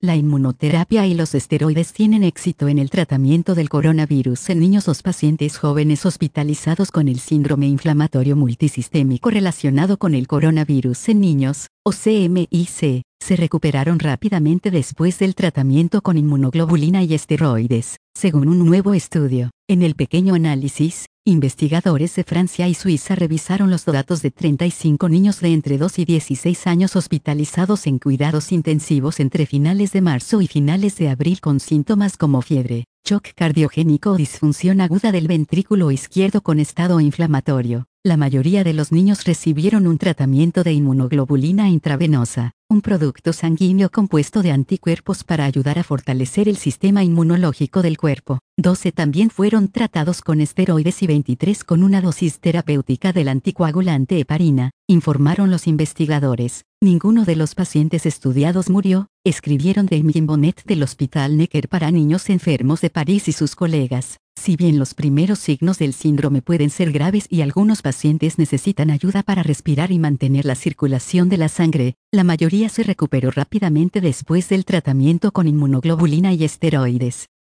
La inmunoterapia y los esteroides tienen éxito en el tratamiento del coronavirus en niños. Los pacientes jóvenes hospitalizados con el síndrome inflamatorio multisistémico relacionado con el coronavirus en niños, o CMIC, se recuperaron rápidamente después del tratamiento con inmunoglobulina y esteroides, según un nuevo estudio. En el pequeño análisis, investigadores de Francia y Suiza revisaron los datos de 35 niños de entre 2 y 16 años hospitalizados en cuidados intensivos entre finales de marzo y finales de abril con síntomas como fiebre, shock cardiogénico o disfunción aguda del ventrículo izquierdo con estado inflamatorio. La mayoría de los niños recibieron un tratamiento de inmunoglobulina intravenosa, un producto sanguíneo compuesto de anticuerpos para ayudar a fortalecer el sistema inmunológico del cuerpo. 12 también fueron tratados con esteroides y 23 con una dosis terapéutica del anticoagulante heparina, informaron los investigadores. Ninguno de los pacientes estudiados murió, escribieron Damien Bonnet del Hospital Necker para niños enfermos de París y sus colegas. Si bien los primeros signos del síndrome pueden ser graves y algunos pacientes necesitan ayuda para respirar y mantener la circulación de la sangre, la mayoría se recuperó rápidamente después del tratamiento con inmunoglobulina y esteroides.